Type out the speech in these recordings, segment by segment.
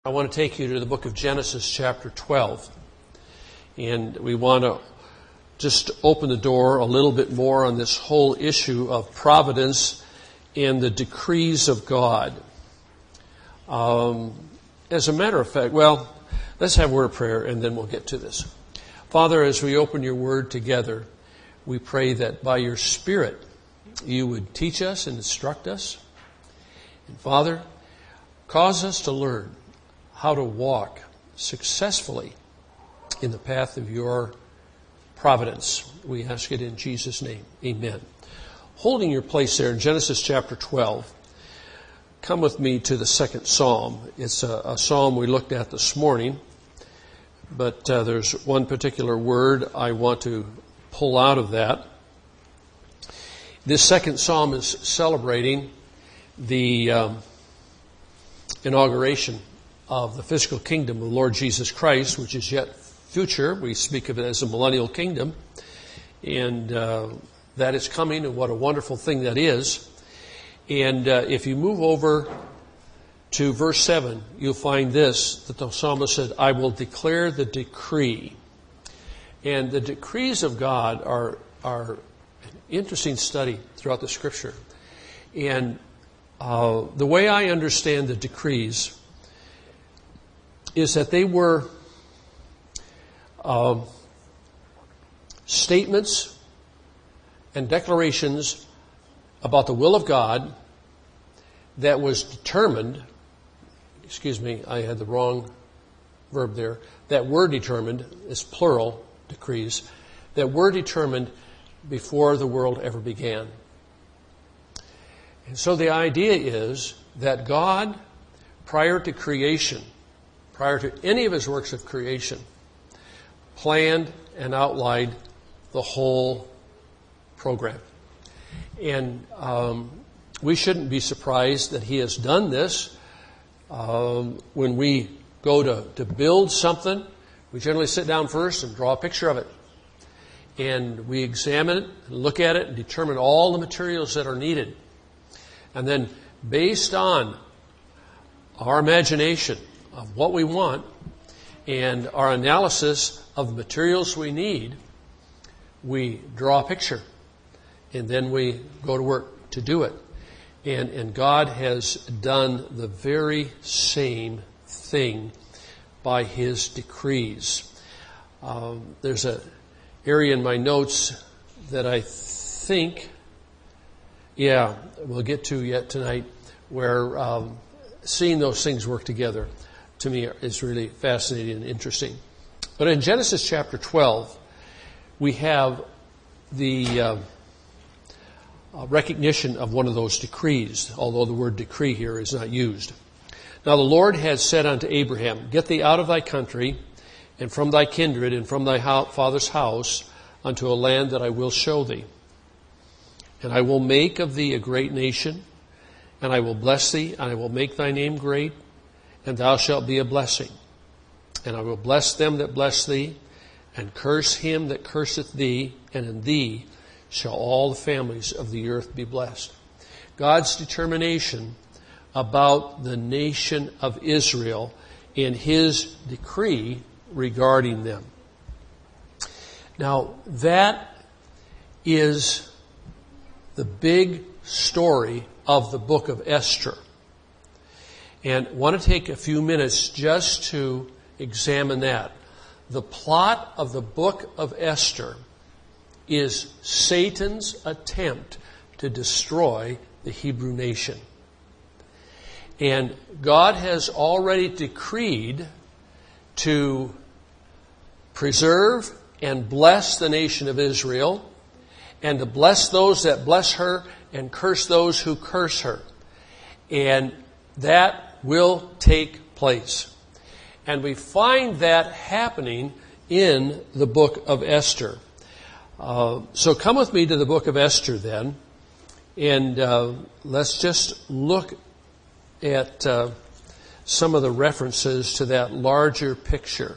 I want to take you to the book of Genesis chapter 12. And we want to just open the door a little bit more on this whole issue of providence and the decrees of God. As a matter of fact, let's have a word of prayer and then we'll get to this. Father, as we open your word together, we pray that by your Spirit you would teach us and instruct us. And Father, cause us to learn how to walk successfully in the path of your providence. We ask it in Jesus' name. Amen. Holding your place there in Genesis chapter 12, come with me to the second psalm. It's a psalm we looked at this morning, but there's one particular word I want to pull out of that. This second psalm is celebrating the inauguration of the physical kingdom of the Lord Jesus Christ, which is yet future. We speak of it as a millennial kingdom, and that is coming, and what a wonderful thing that is. And if you move over to verse 7, you'll find this, that the psalmist said, I will declare the decree. And the decrees of God are an interesting study throughout the Scripture. And the way I understand the decrees is that they were statements and declarations about the will of God that was determined, I had the wrong verb there, that were determined, is plural, decrees, that were determined before the world ever began. And so the idea is that God, prior to creation, prior to any of his works of creation, planned and outlined the whole program. And we shouldn't be surprised that he has done this. When we go to build something, we generally sit down first and draw a picture of it. And we examine it, and look at it, and determine all the materials that are needed. And then, based on our imagination of what we want and our analysis of the materials we need, we draw a picture. And then we go to work to do it. And God has done the very same thing by his decrees. There's an area in my notes that I think, we'll get to yet tonight, where seeing those things work together, to me, is really fascinating and interesting. But in Genesis chapter 12, we have the recognition of one of those decrees, although the word decree here is not used. Now the Lord had said unto Abraham, Get thee out of thy country, and from thy kindred, and from thy father's house, unto a land that I will show thee. And I will make of thee a great nation, and I will bless thee, and I will make thy name great, and thou shalt be a blessing. And I will bless them that bless thee, and curse him that curseth thee, and in thee shall all the families of the earth be blessed. God's determination about the nation of Israel in his decree regarding them. Now, that is the big story of the book of Esther. And I want to take a few minutes just to examine that. The plot of the book of Esther is Satan's attempt to destroy the Hebrew nation. And God has already decreed to preserve and bless the nation of Israel, and to bless those that bless her and curse those who curse her. And that will take place. And we find that happening in the book of Esther. So come with me to the book of Esther then, and let's just look at some of the references to that larger picture.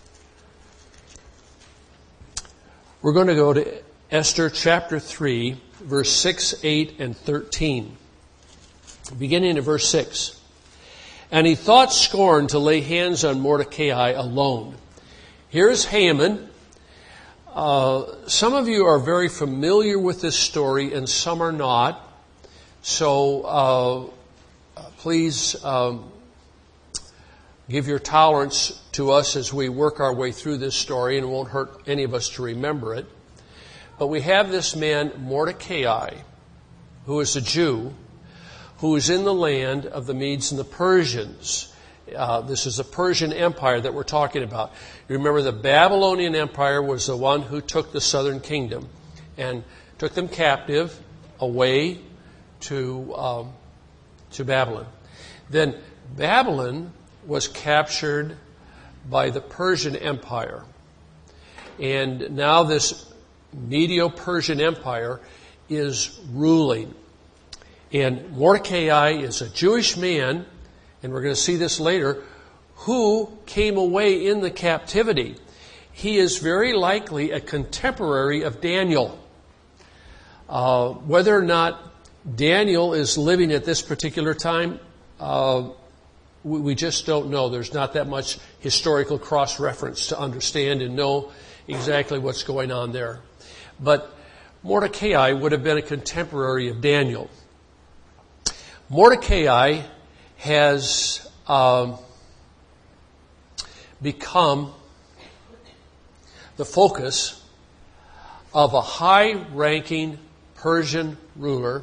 We're going to go to Esther chapter 3, verse 6, 8, and 13. Beginning in verse 6. And he thought scorn to lay hands on Mordecai alone. Here's Haman. Some of you are very familiar with this story and some are not. So please give your tolerance to us as we work our way through this story, and it won't hurt any of us to remember it. But we have this man, Mordecai, who is a Jew, who is in the land of the Medes and the Persians. This is the Persian Empire that we're talking about. You remember the Babylonian Empire was the one who took the southern kingdom and took them captive away to Babylon. Then Babylon was captured by the Persian Empire. And now this Medo-Persian Empire is ruling. And Mordecai is a Jewish man, and we're going to see this later, who came away in the captivity. He is very likely a contemporary of Daniel. Whether or not Daniel is living at this particular time, we just don't know. There's not that much historical cross-reference to understand and know exactly what's going on there. But Mordecai would have been a contemporary of Daniel. Mordecai has become the focus of a high-ranking Persian ruler,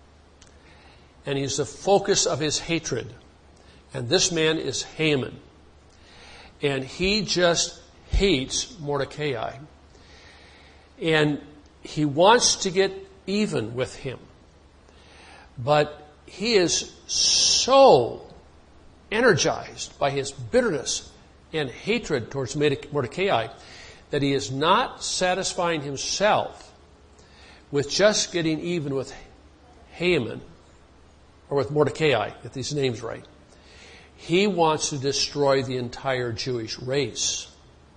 and he's the focus of his hatred. And this man is Haman. And he just hates Mordecai. And he wants to get even with him. But he is so energized by his bitterness and hatred towards Mordecai that he is not satisfying himself with just getting even with Haman or with Mordecai, get these names right. He wants to destroy the entire Jewish race.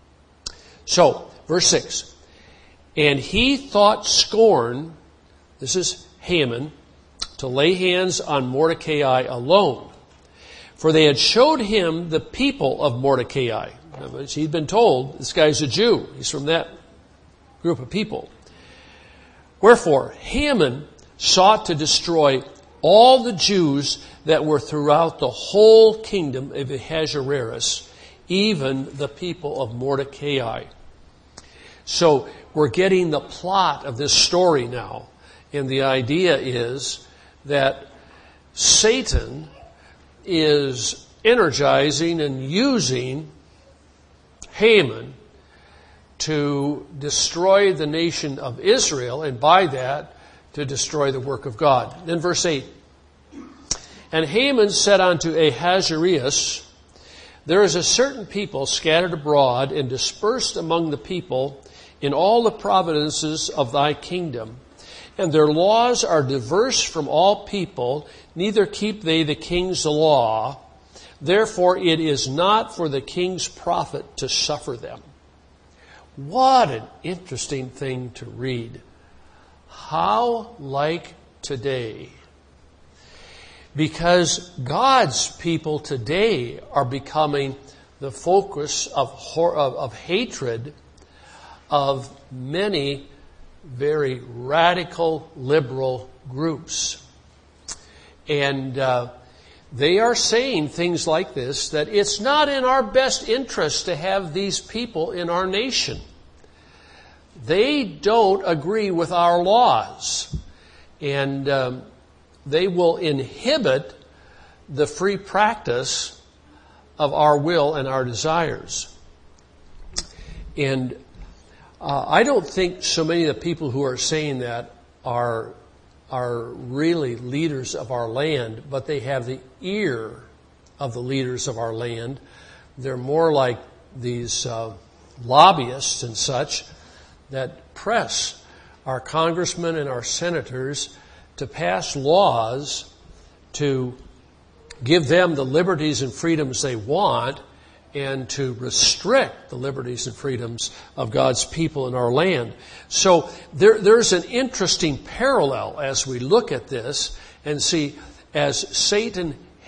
So, verse 6. And he thought scorn, this is Haman, to lay hands on Mordecai alone. For they had showed him the people of Mordecai. He'd been told, this guy's a Jew. He's from that group of people. Wherefore, Haman sought to destroy all the Jews that were throughout the whole kingdom of Ahasuerus, even the people of Mordecai. So we're getting the plot of this story now. And the idea is that Satan is energizing and using Haman to destroy the nation of Israel, and by that, to destroy the work of God. Then verse 8. And Haman said unto Ahasuerus, there is a certain people scattered abroad and dispersed among the people in all the provinces of thy kingdom, and their laws are diverse from all people, neither keep they the king's law. Therefore it is not for the king's profit to suffer them. What an interesting thing to read. How like today. Because God's people today are becoming the focus of hatred of many very radical liberal groups. And they are saying things like this, that it's not in our best interest to have these people in our nation. They don't agree with our laws. And they will inhibit the free practice of our will and our desires. And I don't think so many of the people who are saying that are really leaders of our land, but they have the ear of the leaders of our land. They're more like these lobbyists and such that press our congressmen and our senators to pass laws to give them the liberties and freedoms they want and to restrict the liberties and freedoms of God's people in our land. So there's an interesting parallel as we look at this and see, as Satan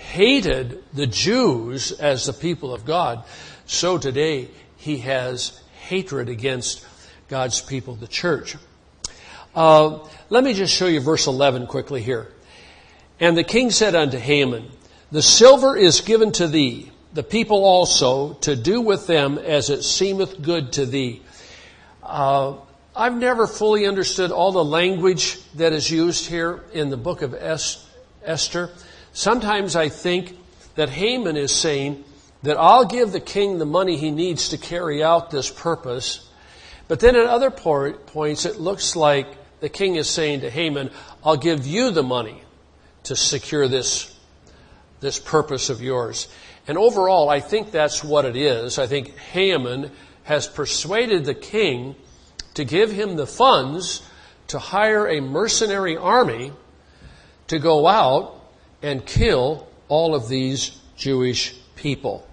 hated the Jews as the people of God, so today he has hatred against God's people, the church. Let me just show you verse 11 quickly here. And the king said unto Haman, the silver is given to thee, the people also, to do with them as it seemeth good to thee. I've never fully understood all the language that is used here in the book of Esther. Sometimes I think that Haman is saying that I'll give the king the money he needs to carry out this purpose. But then at other points it looks like the king is saying to Haman, I'll give you the money to secure this purpose of yours. And overall, I think that's what it is. I think Haman has persuaded the king to give him the funds to hire a mercenary army to go out and kill all of these Jewish people.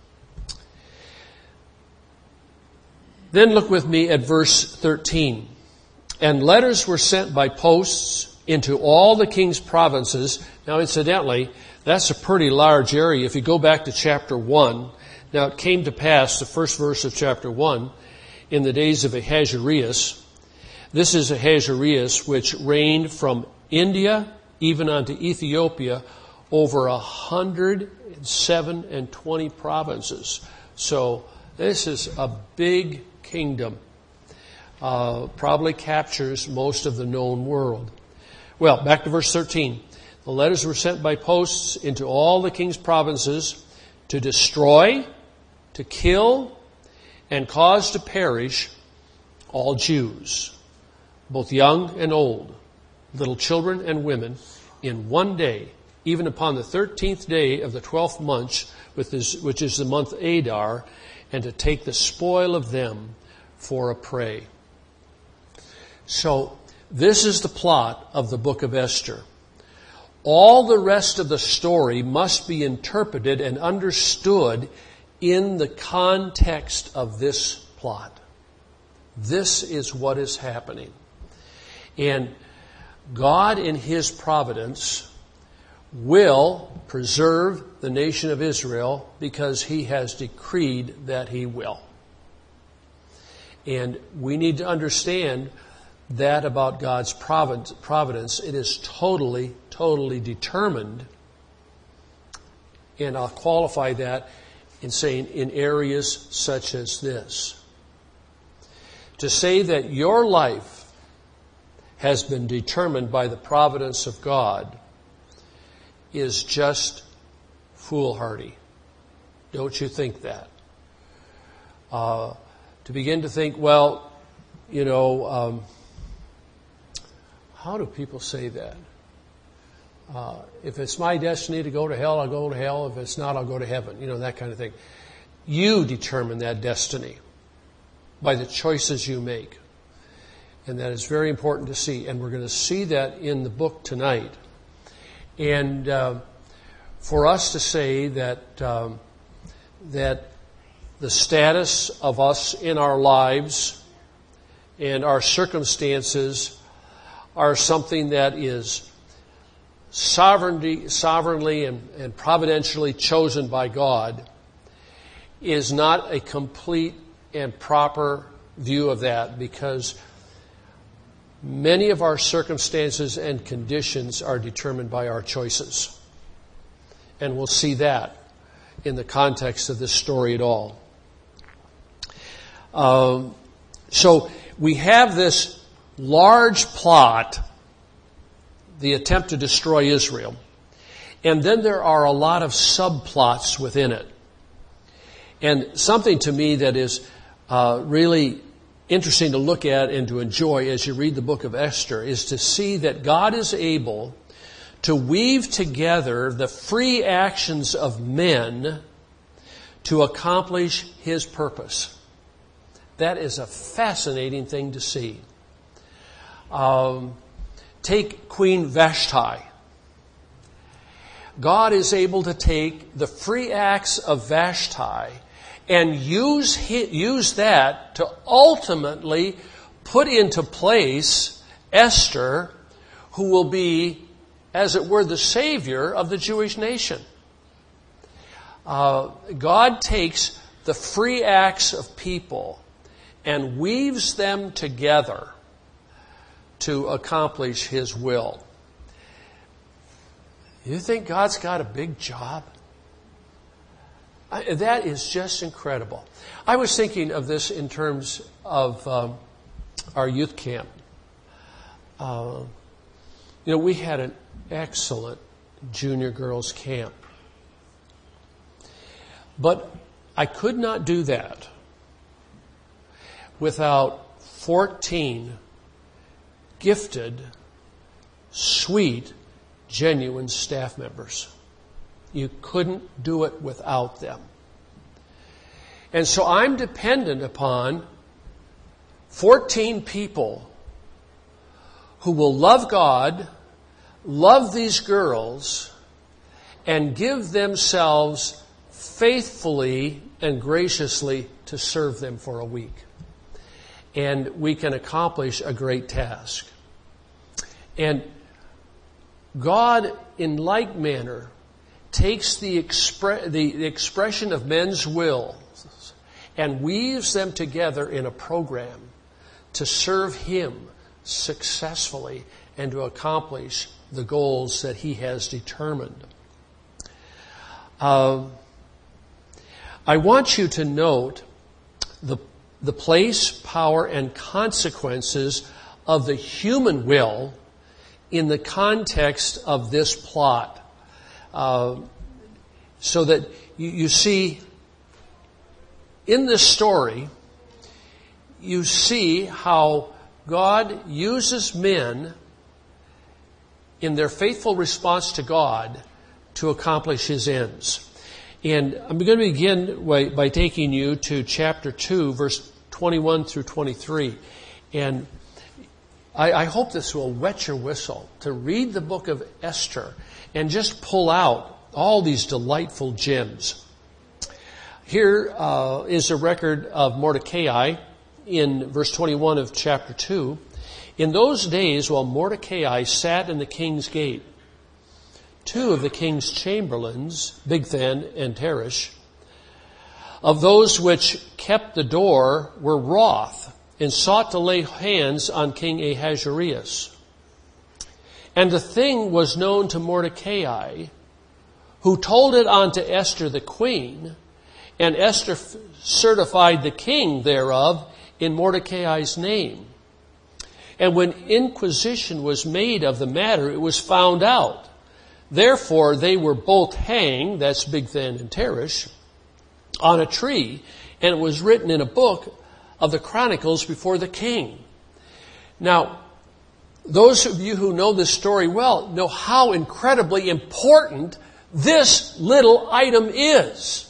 Then look with me at verse 13. And letters were sent by posts into all the king's provinces. Now, incidentally, that's a pretty large area. If you go back to chapter 1, now it came to pass, the first verse of chapter 1, in the days of Ahasuerus. This is Ahasuerus, which reigned from India even unto Ethiopia, over 127 provinces. So this is a big kingdom. Probably captures most of the known world. Well, back to verse 13. The letters were sent by posts into all the king's provinces to destroy, to kill, and cause to perish all Jews, both young and old, little children and women, in one day, even upon the 13th day of the 12th month, which is the month Adar, and to take the spoil of them for a prey. So, this is the plot of the book of Esther. All the rest of the story must be interpreted and understood in the context of this plot. This is what is happening. And God, in His providence, will preserve the nation of Israel because He has decreed that He will. And we need to understand that about God's providence. It is totally determined. And I'll qualify that in saying in areas such as this. To say that your life has been determined by the providence of God is just foolhardy. Don't you think that? To begin to think, well, how do people say that? If it's my destiny to go to hell, I'll go to hell. If it's not, I'll go to heaven. That kind of thing. You determine that destiny by the choices you make. And that is very important to see. And we're going to see that in the book tonight. And for us to say that that the status of us in our lives and our circumstances are something that is sovereignly and providentially chosen by God is not a complete and proper view of that, because many of our circumstances and conditions are determined by our choices. And we'll see that in the context of this story at all. So we have this large plot, the attempt to destroy Israel. And then there are a lot of subplots within it. And something to me that is really interesting to look at and to enjoy as you read the book of Esther is to see that God is able to weave together the free actions of men to accomplish His purpose. That is a fascinating thing to see. Take Queen Vashti. God is able to take the free acts of Vashti and use that to ultimately put into place Esther, who will be, as it were, the savior of the Jewish nation. God takes the free acts of people and weaves them together to accomplish His will. You think God's got a big job? That is just incredible. I was thinking of this in terms of our youth camp. We had an excellent junior girls camp. But I could not do that without 14 gifted, sweet, genuine staff members. You couldn't do it without them. And so I'm dependent upon 14 people who will love God, love these girls, and give themselves faithfully and graciously to serve them for a week. And we can accomplish a great task. And God, in like manner, takes the expression of men's will and weaves them together in a program to serve Him successfully and to accomplish the goals that He has determined. I want you to note the place, power, and consequences of the human will in the context of this plot. So that you see, in this story, you see how God uses men in their faithful response to God to accomplish His ends. And I'm going to begin by taking you to chapter 2, verse 21 through 23. And I hope this will wet your whistle to read the book of Esther and just pull out all these delightful gems. Here is a record of Mordecai in verse 21 of chapter 2. In those days, while Mordecai sat in the king's gate, two of the king's chamberlains, Bigthan and Teresh, of those which kept the door, were wroth and sought to lay hands on King Ahasuerus. And the thing was known to Mordecai, who told it unto Esther the queen, and Esther certified the king thereof in Mordecai's name. And when inquisition was made of the matter, it was found out. Therefore they were both hanged, that's Bigthan and Teresh, on a tree, and it was written in a book of the Chronicles before the king. Now, those of you who know this story well know how incredibly important this little item is.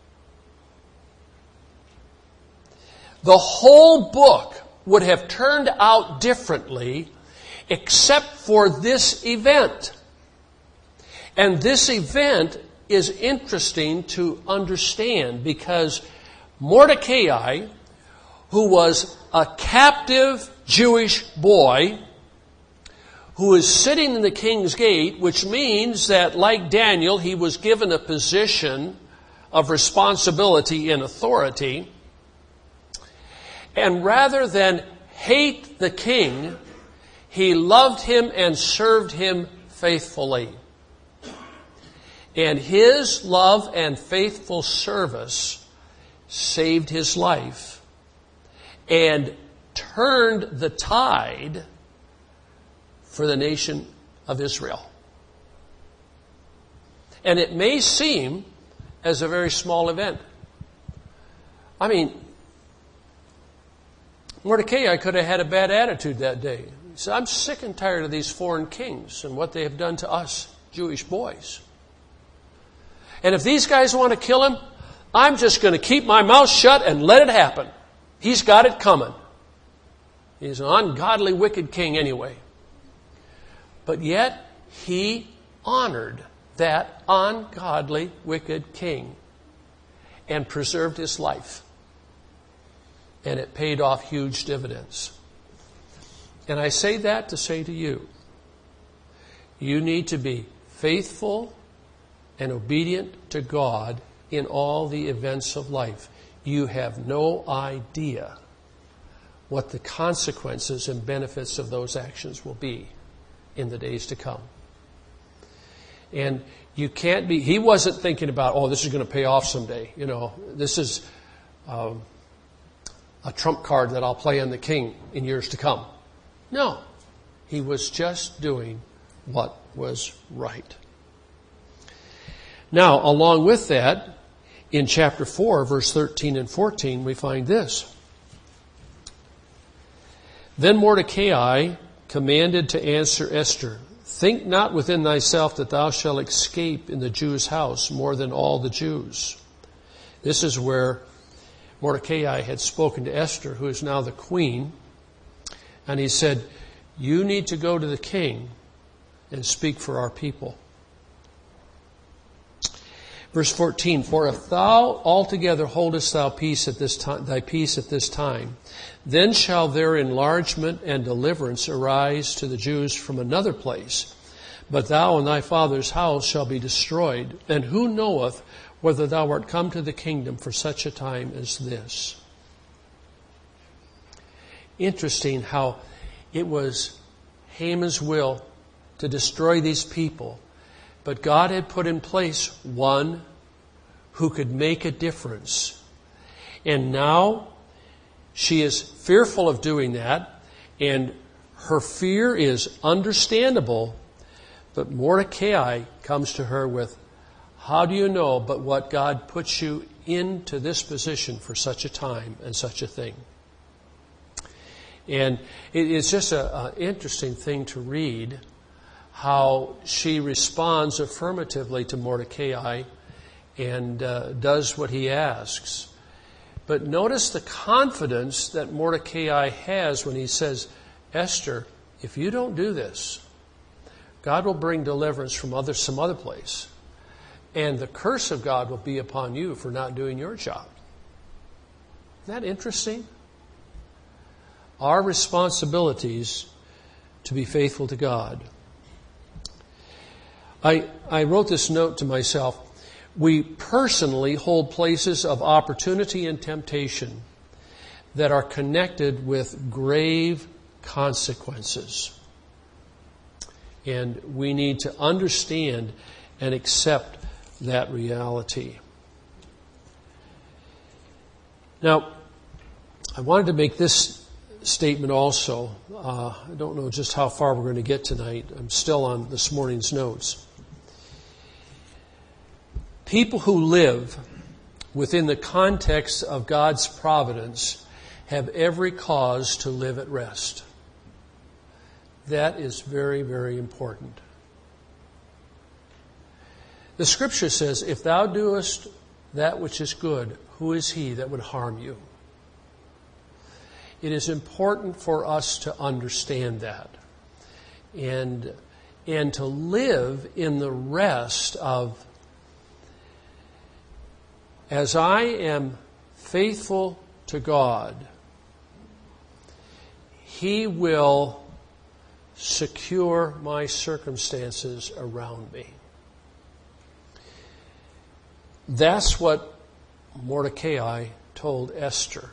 The whole book would have turned out differently except for this event. And this event is interesting to understand because Mordecai, who was a captive Jewish boy, who is sitting in the king's gate, which means that, like Daniel, he was given a position of responsibility and authority. And rather than hate the king, he loved him and served him faithfully. And his love and faithful service saved his life and turned the tide for the nation of Israel. And it may seem as a very small event. I mean, Mordecai could have had a bad attitude that day. He said, I'm sick and tired of these foreign kings and what they have done to us Jewish boys. And if these guys want to kill him, I'm just going to keep my mouth shut and let it happen. He's got it coming. He's an ungodly, wicked king anyway. But yet, he honored that ungodly, wicked king and preserved his life. And it paid off huge dividends. And I say that to say to you, you need to be faithful and obedient to God in all the events of life. You have no idea what the consequences and benefits of those actions will be in the days to come. And you can't be, he wasn't thinking about, oh, this is going to pay off someday. You know, this is a trump card that I'll play on the king in years to come. No, he was just doing what was right. Now, along with that, in chapter 4, verse 13 and 14, we find this. Then Mordecai commanded to answer Esther, think not within thyself that thou shalt escape in the Jew's house more than all the Jews. This is where Mordecai had spoken to Esther, who is now the queen, and he said, you need to go to the king and speak for our people. Verse 14, for if thou altogether holdest thy peace at this time, then shall their enlargement and deliverance arise to the Jews from another place. But thou and thy father's house shall be destroyed. And who knoweth whether thou art come to the kingdom for such a time as this? Interesting how it was Haman's will to destroy these people. But God had put in place one who could make a difference. And now she is fearful of doing that, and her fear is understandable. But Mordecai comes to her with, how do you know but what God puts you into this position for such a time and such a thing? And it's just an interesting thing to read, how she responds affirmatively to Mordecai and does what he asks. But notice the confidence that Mordecai has when he says, Esther, if you don't do this, God will bring deliverance from some other place. And the curse of God will be upon you for not doing your job. Isn't that interesting? Our responsibilities to be faithful to God. I wrote this note to myself. We personally hold places of opportunity and temptation that are connected with grave consequences. And we need to understand and accept that reality. Now, I wanted to make this statement also. I don't know just how far we're going to get tonight. I'm still on this morning's notes. People who live within the context of God's providence have every cause to live at rest. That is very, very important. The Scripture says, if thou doest that which is good, who is he that would harm you? It is important for us to understand that and to live in the rest of, as I am faithful to God, He will secure my circumstances around me. That's what Mordecai told Esther.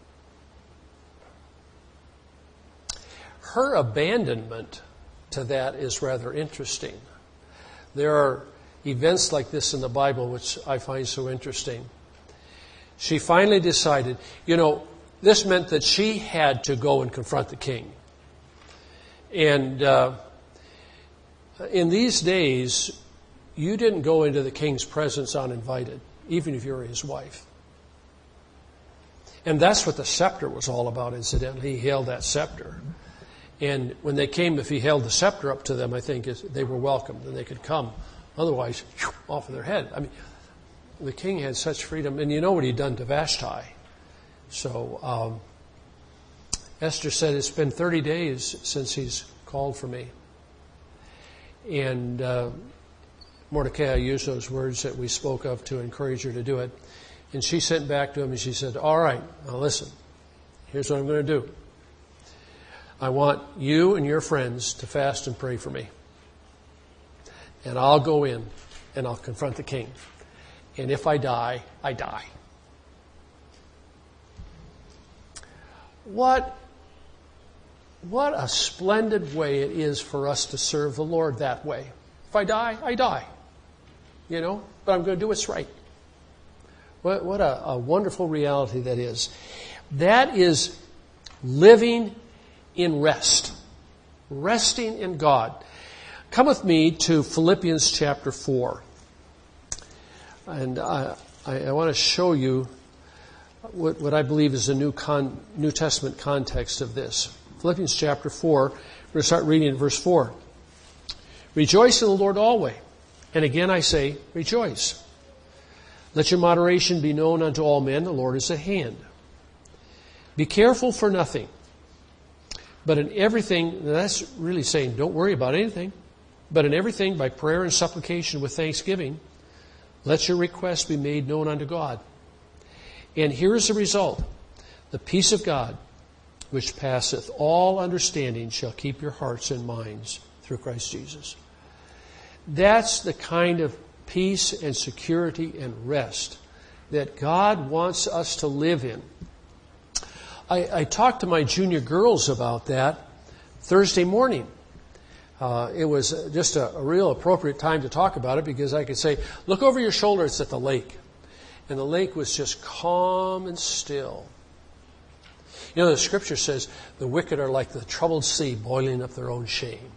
Her abandonment to that is rather interesting. There are events like this in the Bible which I find so interesting. She finally decided, this meant that she had to go and confront the king. And in these days, you didn't go into the king's presence uninvited, even if you were his wife. And that's what the scepter was all about, incidentally. He held that scepter. And when they came, if he held the scepter up to them, I think they were welcomed and they could come. Otherwise, off of their head. I mean, the king had such freedom. And you know what he'd done to Vashti. So Esther said, it's been 30 days since he's called for me. And Mordecai used those words that we spoke of to encourage her to do it. And she sent back to him and she said, all right, now listen, here's what I'm going to do. I want you and your friends to fast and pray for me. And I'll go in and I'll confront the king. And if I die, I die. What a splendid way it is for us to serve the Lord that way. If I die, I die. But I'm going to do what's right. What a wonderful reality that is. That is living in rest. Resting in God. Come with me to Philippians chapter 4. And I want to show you what I believe is the New Testament context of this. Philippians chapter 4, we're going to start reading at verse 4. Rejoice in the Lord always. And again I say, rejoice. Let your moderation be known unto all men. The Lord is at hand. Be careful for nothing. But in everything, that's really saying don't worry about anything. But in everything, by prayer and supplication with thanksgiving, let your requests be made known unto God. And here is the result. The peace of God, which passeth all understanding, shall keep your hearts and minds through Christ Jesus. That's the kind of peace and security and rest that God wants us to live in. I talked to my junior girls about that Thursday morning. It was just a real appropriate time to talk about it because I could say, look over your shoulder, it's at the lake. And the lake was just calm and still. The scripture says the wicked are like the troubled sea boiling up their own shame.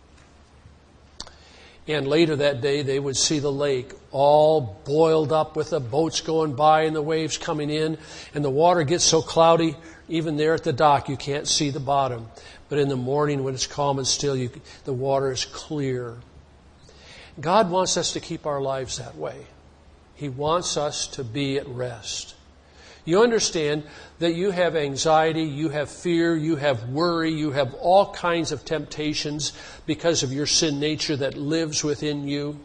And later that day, they would see the lake all boiled up with the boats going by and the waves coming in. And the water gets so cloudy, even there at the dock, you can't see the bottom. But in the morning, when it's calm and still, the water is clear. God wants us to keep our lives that way. He wants us to be at rest. You understand that you have anxiety, you have fear, you have worry, you have all kinds of temptations because of your sin nature that lives within you.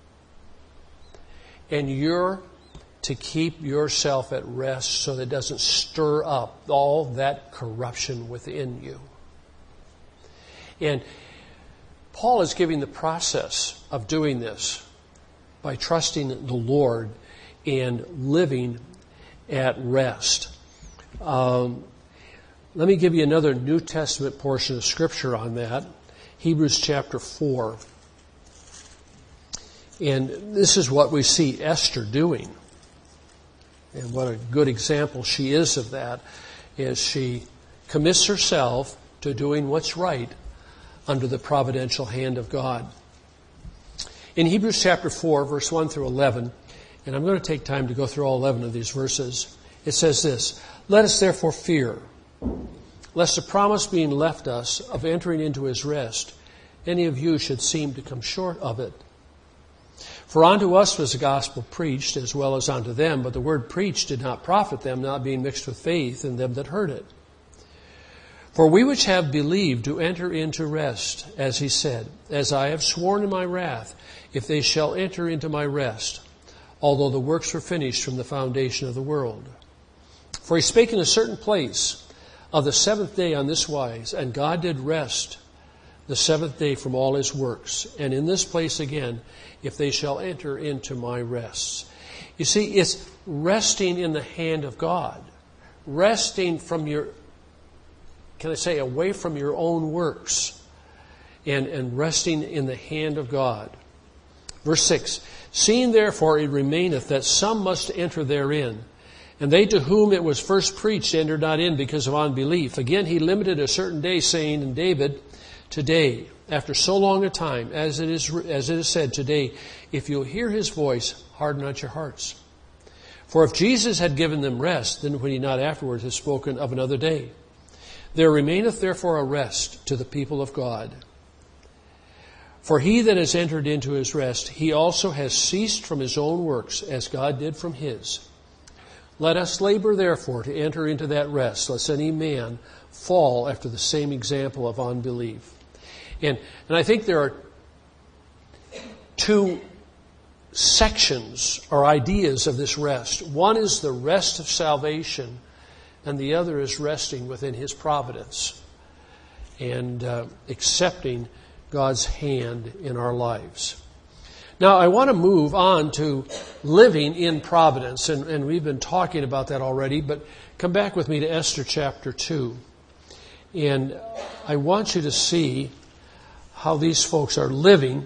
And you're to keep yourself at rest so that it doesn't stir up all that corruption within you. And Paul is giving the process of doing this by trusting the Lord and living at rest. Let me give you another New Testament portion of Scripture on that. Hebrews chapter 4. And this is what we see Esther doing. And what a good example she is of that, is she commits herself to doing what's right under the providential hand of God. In Hebrews chapter 4, verse 1 through 11, and I'm going to take time to go through all 11 of these verses, it says this, let us therefore fear, lest the promise being left us of entering into his rest, any of you should seem to come short of it. For unto us was the gospel preached, as well as unto them, but the word preached did not profit them, not being mixed with faith in them that heard it. For we which have believed do enter into rest, as he said, as I have sworn in my wrath, if they shall enter into my rest, although the works were finished from the foundation of the world. For he spake in a certain place of the seventh day on this wise, and God did rest the seventh day from all his works. And in this place again, if they shall enter into my rests. You see, it's resting in the hand of God. Resting from your, away from your own works. And resting in the hand of God. Verse 6, seeing therefore it remaineth that some must enter therein, and they to whom it was first preached entered not in because of unbelief. Again he limited a certain day, saying in David, today, after so long a time, as it is said today, if you'll hear his voice, harden not your hearts. For if Jesus had given them rest, then would he not afterwards have spoken of another day? There remaineth therefore a rest to the people of God. For he that has entered into his rest, he also has ceased from his own works, as God did from his. Let us labor therefore to enter into that rest, lest any man fall after the same example of unbelief. And I think there are two sections or ideas of this rest. One is the rest of salvation, and the other is resting within his providence and accepting God's hand in our lives. Now, I want to move on to living in providence, and we've been talking about that already, but come back with me to Esther chapter 2. And I want you to see how these folks are living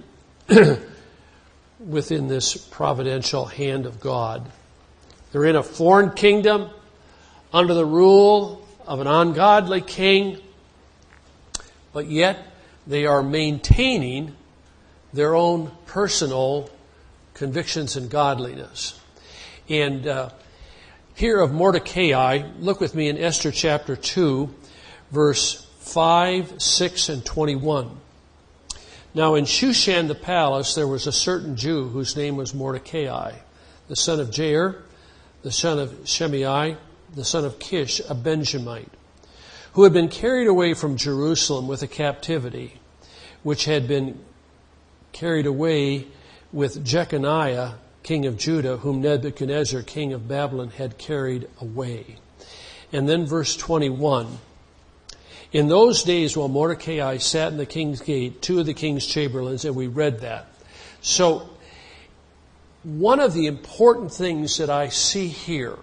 within this providential hand of God. They're in a foreign kingdom under the rule of an ungodly king, but yet they are maintaining their own personal convictions and godliness. And here of Mordecai, look with me in Esther chapter 2, verse 5, 6, and 21. Now in Shushan the palace there was a certain Jew whose name was Mordecai, the son of Jair, the son of Shimei, the son of Kish, a Benjamite, who had been carried away from Jerusalem with a captivity, which had been carried away with Jeconiah, king of Judah, whom Nebuchadnezzar, king of Babylon, had carried away. And then verse 21. In those days while Mordecai sat in the king's gate, two of the king's chamberlains, and we read that. So, one of the important things that I see here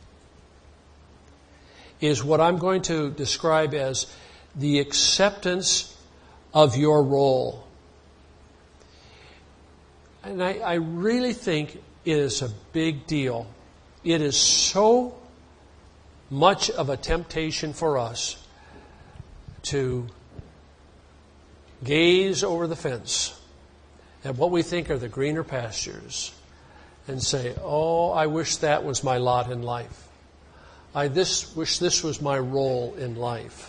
is what I'm going to describe as the acceptance of your role. And I really think it is a big deal. It is so much of a temptation for us to gaze over the fence at what we think are the greener pastures and say, oh, I wish that was my lot in life. I wish this was my role in life.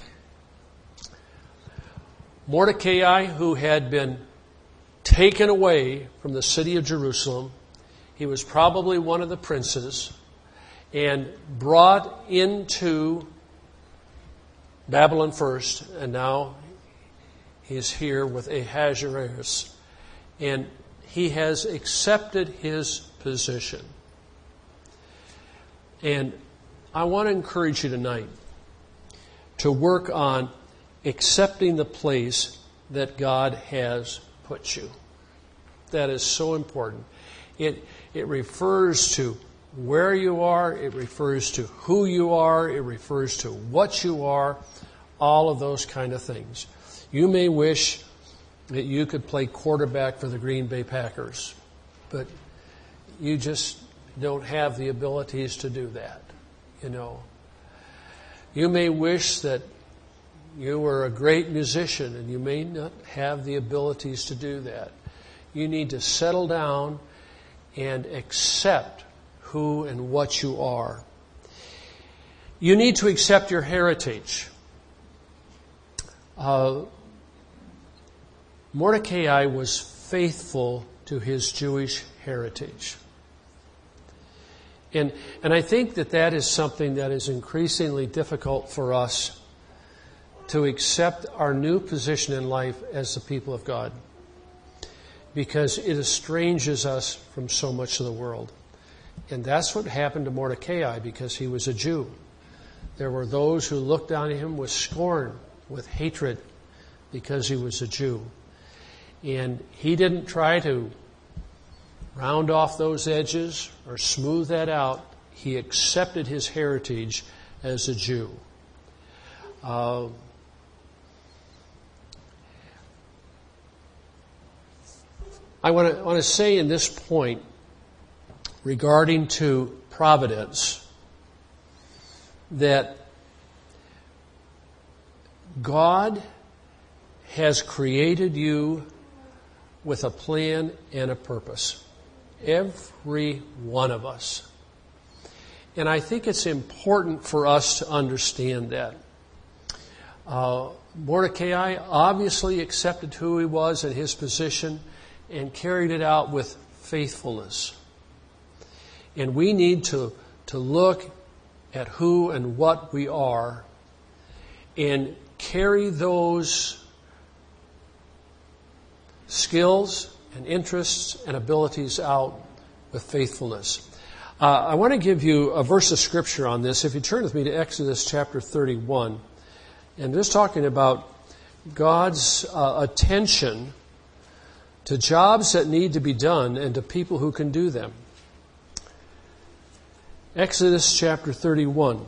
Mordecai, who had been taken away from the city of Jerusalem, he was probably one of the princes, and brought into Babylon first, and now he's here with Ahasuerus, and he has accepted his position. And I want to encourage you tonight to work on accepting the place that God has put you. That is so important. It refers to where you are, it refers to who you are, it refers to what you are, all of those kind of things. You may wish that you could play quarterback for the Green Bay Packers, but you just don't have the abilities to do that, you know. You may wish that you were a great musician, and you may not have the abilities to do that. You need to settle down and accept who and what you are. You need to accept your heritage. Mordecai was faithful to his Jewish heritage. And I think that is something that is increasingly difficult for us to accept our new position in life as the people of God, because it estranges us from so much of the world. And that's what happened to Mordecai, because he was a Jew. There were those who looked on him with scorn, with hatred, because he was a Jew. And he didn't try to round off those edges or smooth that out. He accepted his heritage as a Jew. I want to say in this point regarding to providence that God has created you with a plan and a purpose. Every one of us. And I think it's important for us to understand that. Mordecai obviously accepted who he was and his position and carried it out with faithfulness. And we need to look at who and what we are and carry those skills and interests and abilities out with faithfulness. I want to give you a verse of Scripture on this. If you turn with me to Exodus chapter 31, and just talking about God's attention to jobs that need to be done and to people who can do them. Exodus chapter 31.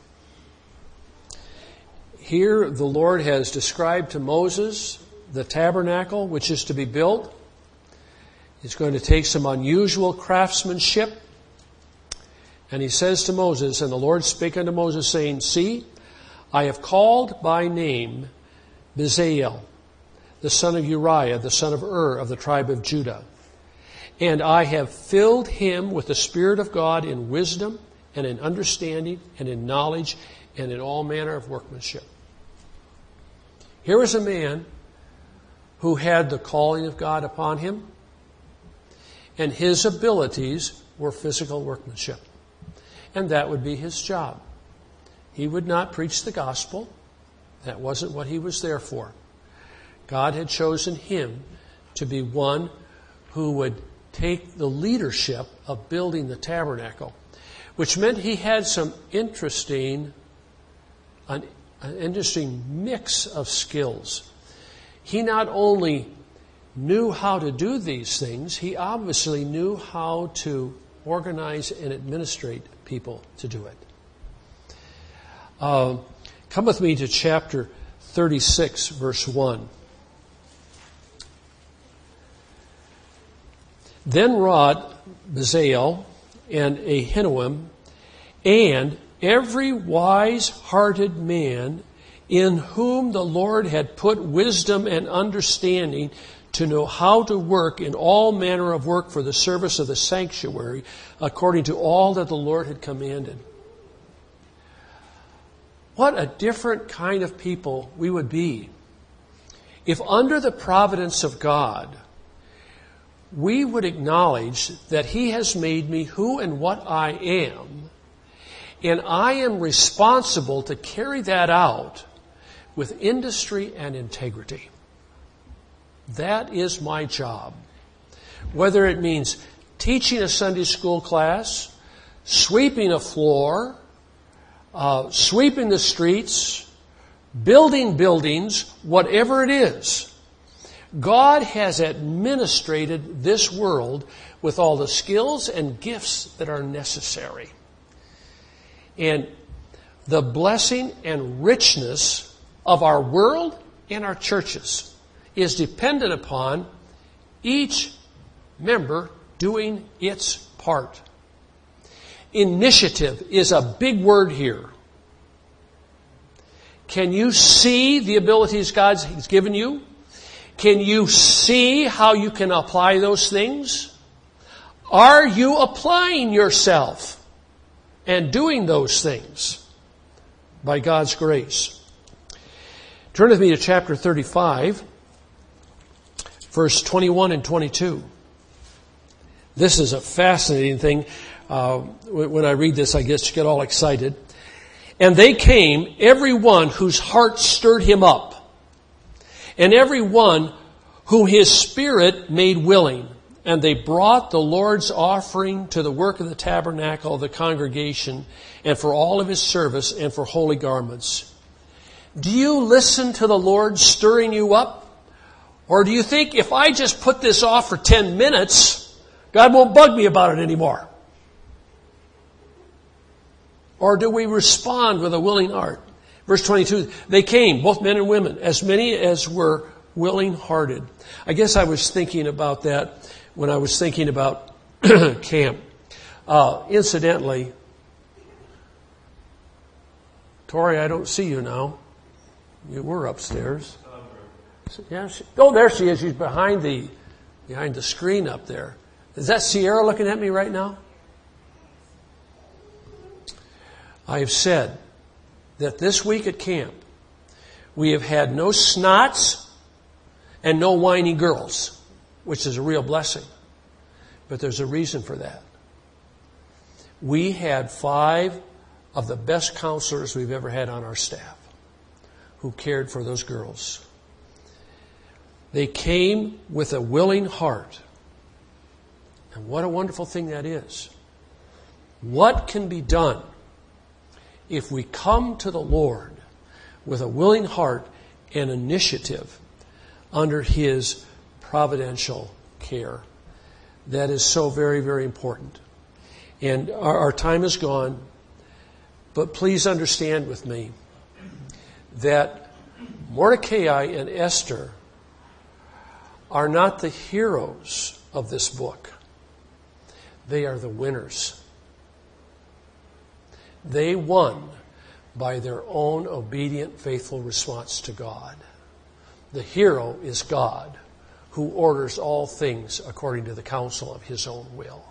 Here the Lord has described to Moses the tabernacle which is to be built. It's going to take some unusual craftsmanship. And he says to Moses, and the Lord spake unto Moses, saying, See, I have called by name Bezalel, the son of Uriah, the son of Ur, of the tribe of Judah. And I have filled him with the Spirit of God in wisdom and in understanding and in knowledge and in all manner of workmanship. Here was a man who had the calling of God upon him, and his abilities were physical workmanship. And that would be his job. He would not preach the gospel. That wasn't what he was there for. God had chosen him to be one who would take the leadership of building the tabernacle, which meant he had some interesting mix of skills. He not only knew how to do these things, he obviously knew how to organize and administrate people to do it. Come with me to chapter 36, verse 1. Then wrought Bezalel and Ahinoam and every wise-hearted man in whom the Lord had put wisdom and understanding to know how to work in all manner of work for the service of the sanctuary, according to all that the Lord had commanded. What a different kind of people we would be if under the providence of God, we would acknowledge that He has made me who and what I am, and I am responsible to carry that out with industry and integrity. That is my job. Whether it means teaching a Sunday school class, sweeping a floor, sweeping the streets, building buildings, whatever it is. God has administrated this world with all the skills and gifts that are necessary. And the blessing and richness of our world and our churches is dependent upon each member doing its part. Initiative is a big word here. Can you see the abilities God has given you? Can you see how you can apply those things? Are you applying yourself and doing those things by God's grace? Turn with me to chapter 35, verse 21 and 22. This is a fascinating thing. When I read this, I get all excited. And they came, every one whose heart stirred him up, and every one whom his spirit made willing. And they brought the Lord's offering to the work of the tabernacle of the congregation, and for all of his service, and for holy garments. Do you listen to the Lord stirring you up? Or do you think if I just put this off for 10 minutes, God won't bug me about it anymore? Or do we respond with a willing heart? Verse 22, they came, both men and women, as many as were willing-hearted. I guess I was thinking about that when I was thinking about camp. Incidentally, Tori, I don't see you now. You were upstairs. Yeah, there she is. She's behind the screen up there. Is that Sierra looking at me right now? I have said that this week at camp, we have had no snots and no whiny girls, which is a real blessing. But there's a reason for that. We had 5 of the best counselors we've ever had on our staff who cared for those girls. They came with a willing heart. And what a wonderful thing that is. What can be done if we come to the Lord with a willing heart and initiative under His providential care that is so very, very important. And our time is gone, but please understand with me that Mordecai and Esther are not the heroes of this book. They are the winners. They won by their own obedient, faithful response to God. The hero is God, who orders all things according to the counsel of His own will.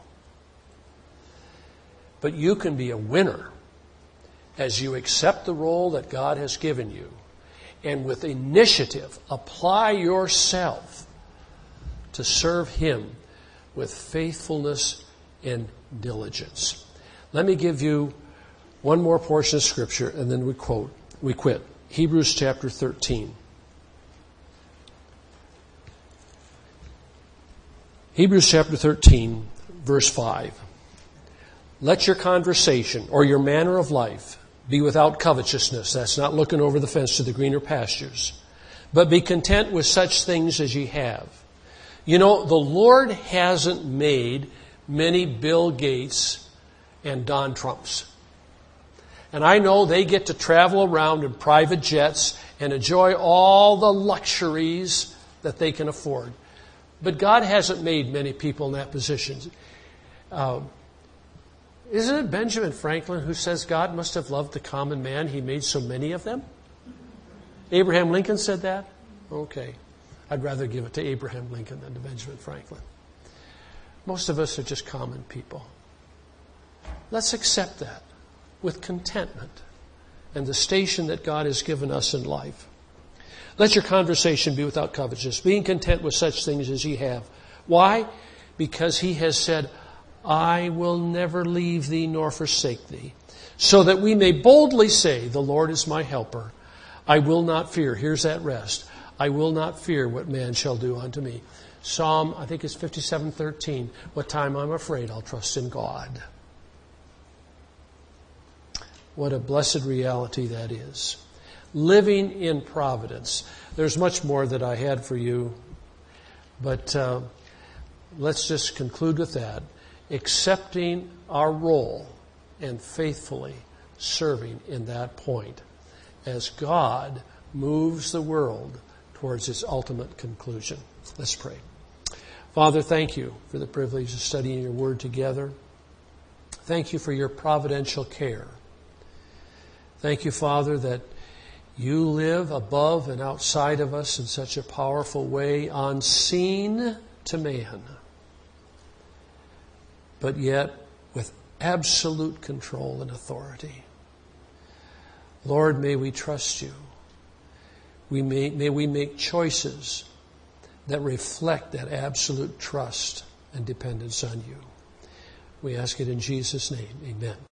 But you can be a winner as you accept the role that God has given you and with initiative apply yourself to serve Him with faithfulness and diligence. Let me give you one more portion of Scripture and then we quit. Hebrews chapter 13. Hebrews chapter 13, verse 5. Let your conversation or your manner of life be without covetousness. That's not looking over the fence to the greener pastures. But be content with such things as ye have. You know, the Lord hasn't made many Bill Gates and Don Trumps. And I know they get to travel around in private jets and enjoy all the luxuries that they can afford. But God hasn't made many people in that position. Isn't it Benjamin Franklin who says God must have loved the common man? He made so many of them. Abraham Lincoln said that? Okay. I'd rather give it to Abraham Lincoln than to Benjamin Franklin. Most of us are just common people. Let's accept that with contentment and the station that God has given us in life. Let your conversation be without covetousness, being content with such things as ye have. Why? Because He has said, I will never leave thee nor forsake thee, so that we may boldly say, the Lord is my helper. I will not fear. Here's that rest. I will not fear what man shall do unto me. Psalm, I think it's 57:13. What time I'm afraid, I'll trust in God. What a blessed reality that is. Living in providence. There's much more that I had for you, but let's just conclude with that. Accepting our role and faithfully serving in that point as God moves the world towards its ultimate conclusion. Let's pray. Father, thank you for the privilege of studying your word together. Thank you for your providential care. Thank you, Father, that you live above and outside of us in such a powerful way, unseen to man, but yet with absolute control and authority. Lord, may we trust you. May we make choices that reflect that absolute trust and dependence on you. We ask it in Jesus' name. Amen.